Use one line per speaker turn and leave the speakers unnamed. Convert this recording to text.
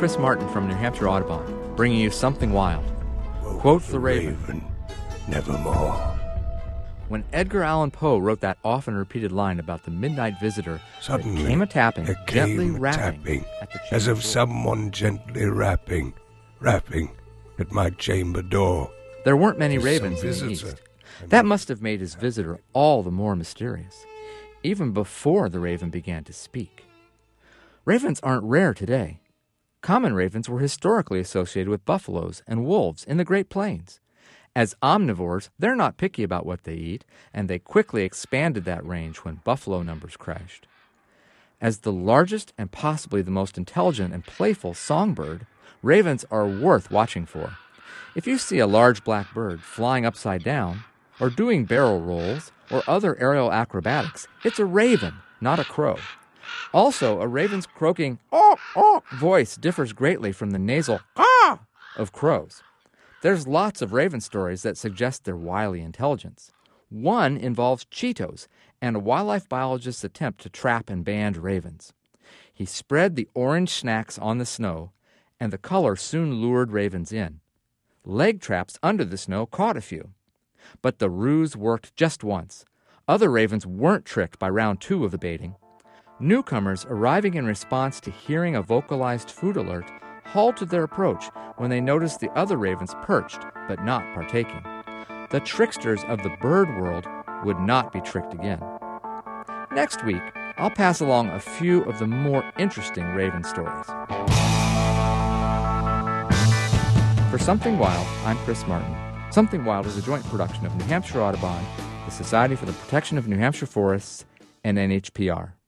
Chris Martin from New Hampshire Audubon, bringing you Something Wild. Quoth the Raven,
nevermore.
When Edgar Allan Poe wrote that often repeated line about the midnight visitor,
Suddenly,
there came a tapping,
there
gently
came a
rapping,
tapping,
at the
as
chamber
of
door.
someone gently rapping at my chamber door.
There weren't many
Some
ravens in the
visitor.
east. That must have made his visitor all the more mysterious, even before the raven began to speak. Ravens aren't rare today. Common ravens were historically associated with buffaloes and wolves in the Great Plains. As omnivores, they're not picky about what they eat, and they quickly expanded that range when buffalo numbers crashed. As the largest and possibly the most intelligent and playful songbird, ravens are worth watching for. If you see a large black bird flying upside down, or doing barrel rolls, or other aerial acrobatics, it's a raven, not a crow. Also, a raven's croaking voice differs greatly from the nasal of crows. There's lots of raven stories that suggest their wily intelligence. One involves Cheetos and a wildlife biologist's attempt to trap and ban ravens. He spread the orange snacks on the snow, and the color soon lured ravens in. Leg traps under the snow caught a few. But the ruse worked just once. Other ravens weren't tricked by round 2 of the baiting. Newcomers arriving in response to hearing a vocalized food alert halted their approach when they noticed the other ravens perched but not partaking. The tricksters of the bird world would not be tricked again. Next week, I'll pass along a few of the more interesting raven stories. For Something Wild, I'm Chris Martin. Something Wild is a joint production of New Hampshire Audubon, the Society for the Protection of New Hampshire Forests, and NHPR.